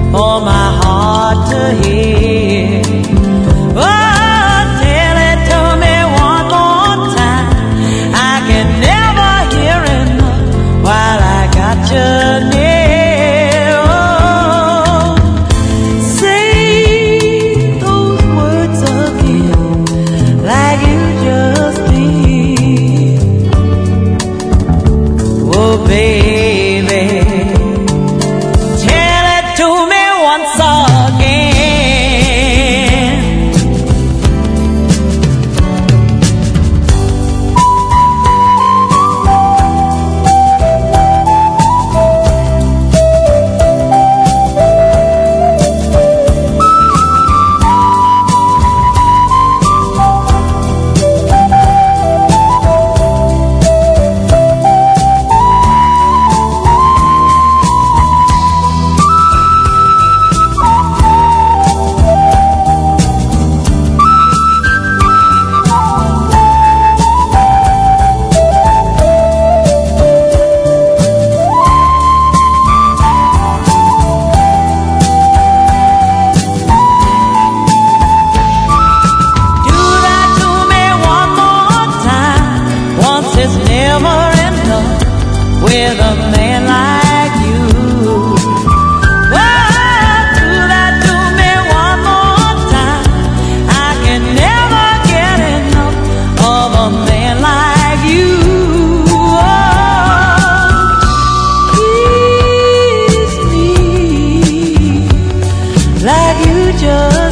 for my heart to hear. Oh, tell it to me one more time. I can never hear enough while I got you near. Oh, say those words again like you just did. Oh, baby, tell it to me once again. It's never enough with a man like you. Oh, do that to me one more time. I can never get enough of a man like you. Oh, please me like you just